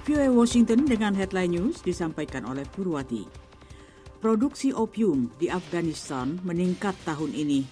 VOA Washington dengan headline news disampaikan oleh Purwati. Produksi opium di Afghanistan meningkat tahun ini.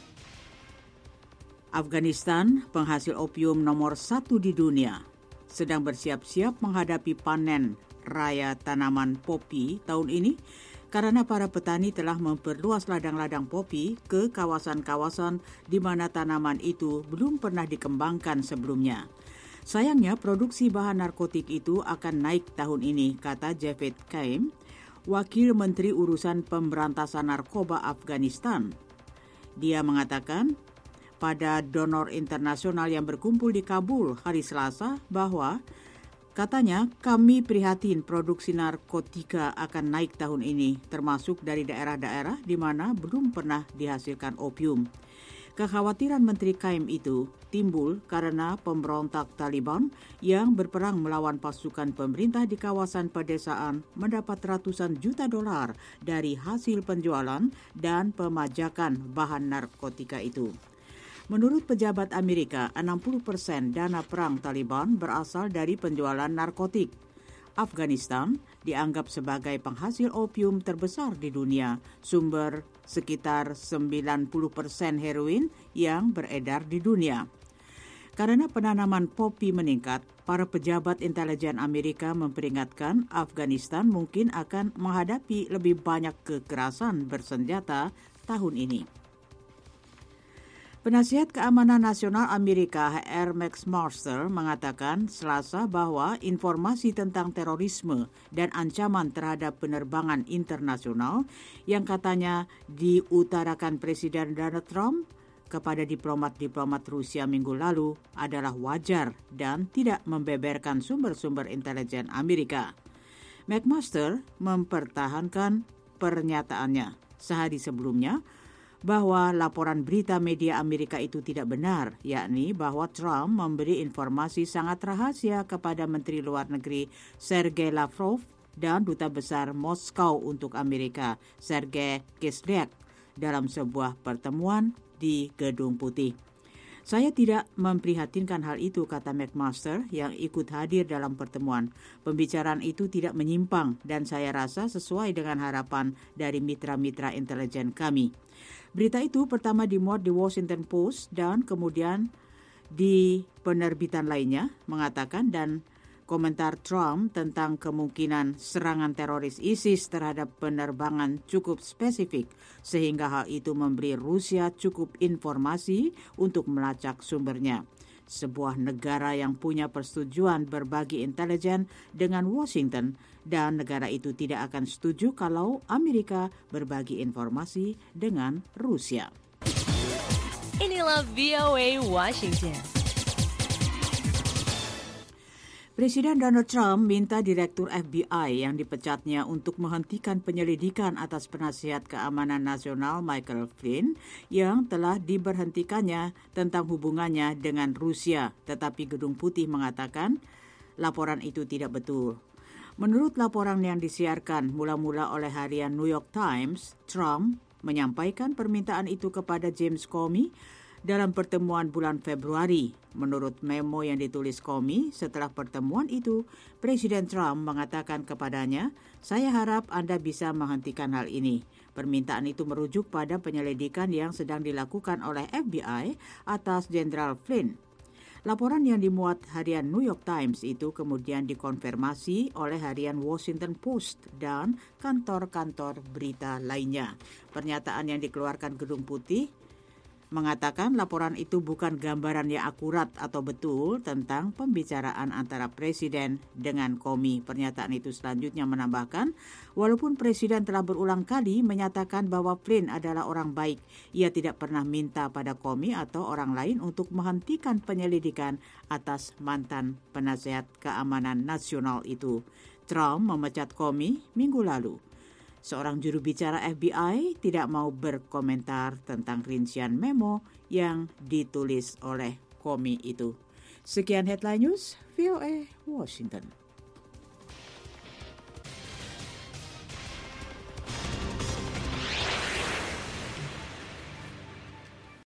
Afghanistan, penghasil opium nomor 1 di dunia, sedang bersiap-siap menghadapi panen raya tanaman popi tahun ini karena para petani telah memperluas ladang-ladang popi ke kawasan-kawasan di mana tanaman itu belum pernah dikembangkan sebelumnya. Sayangnya, produksi bahan narkotik itu akan naik tahun ini, kata Javed Kaim, Wakil Menteri Urusan Pemberantasan Narkoba Afghanistan. Dia mengatakan pada donor internasional yang berkumpul di Kabul hari Selasa bahwa katanya kami prihatin produksi narkotika akan naik tahun ini, termasuk dari daerah-daerah di mana belum pernah dihasilkan opium. Kekhawatiran Menteri Kaim itu timbul karena pemberontak Taliban yang berperang melawan pasukan pemerintah di kawasan pedesaan mendapat ratusan juta dolar dari hasil penjualan dan pemajakan bahan narkotika itu. Menurut pejabat Amerika, 60% dana perang Taliban berasal dari penjualan narkotik. Afghanistan dianggap sebagai penghasil opium terbesar di dunia, sumber sekitar 90% heroin yang beredar di dunia. Karena penanaman popi meningkat, para pejabat intelijen Amerika memperingatkan Afghanistan mungkin akan menghadapi lebih banyak kekerasan bersenjata tahun ini. Penasihat Keamanan Nasional Amerika H.R. McMaster mengatakan Selasa bahwa informasi tentang terorisme dan ancaman terhadap penerbangan internasional yang katanya diutarakan Presiden Donald Trump kepada diplomat-diplomat Rusia minggu lalu adalah wajar dan tidak membeberkan sumber-sumber intelijen Amerika. McMaster mempertahankan pernyataannya sehari sebelumnya bahwa laporan berita media Amerika itu tidak benar, yakni bahwa Trump memberi informasi sangat rahasia kepada Menteri Luar Negeri Sergei Lavrov dan Duta Besar Moskow untuk Amerika Sergei Kislyak dalam sebuah pertemuan di Gedung Putih. Saya tidak memprihatinkan hal itu, kata McMaster yang ikut hadir dalam pertemuan. Pembicaraan itu tidak menyimpang dan saya rasa sesuai dengan harapan dari mitra-mitra intelijen kami. Berita itu pertama dimuat di Washington Post dan kemudian di penerbitan lainnya mengatakan dan komentar Trump tentang kemungkinan serangan teroris ISIS terhadap penerbangan cukup spesifik sehingga hal itu memberi Rusia cukup informasi untuk melacak sumbernya. Sebuah negara yang punya persetujuan berbagi intelijen dengan Washington dan negara itu tidak akan setuju kalau Amerika berbagi informasi dengan Rusia. Inilah VOA Washington. Presiden Donald Trump minta Direktur FBI yang dipecatnya untuk menghentikan penyelidikan atas penasihat keamanan nasional Michael Flynn yang telah diberhentikannya tentang hubungannya dengan Rusia, tetapi Gedung Putih mengatakan laporan itu tidak betul. Menurut laporan yang disiarkan mula-mula oleh harian New York Times, Trump menyampaikan permintaan itu kepada James Comey dalam pertemuan bulan Februari. Menurut memo yang ditulis Comey, setelah pertemuan itu, Presiden Trump mengatakan kepadanya, "Saya harap Anda bisa menghentikan hal ini." Permintaan itu merujuk pada penyelidikan yang sedang dilakukan oleh FBI atas Jenderal Flynn. Laporan yang dimuat harian New York Times itu kemudian dikonfirmasi oleh harian Washington Post dan kantor-kantor berita lainnya. Pernyataan yang dikeluarkan Gedung Putih mengatakan laporan itu bukan gambaran yang akurat atau betul tentang pembicaraan antara Presiden dengan Comey. Pernyataan itu selanjutnya menambahkan, walaupun Presiden telah berulang kali menyatakan bahwa Flynn adalah orang baik, ia tidak pernah minta pada Comey atau orang lain untuk menghentikan penyelidikan atas mantan penasihat keamanan nasional itu. Trump memecat Comey minggu lalu. Seorang juru bicara FBI tidak mau berkomentar tentang rincian memo yang ditulis oleh Comey itu. Sekian Headline News, VOA Washington.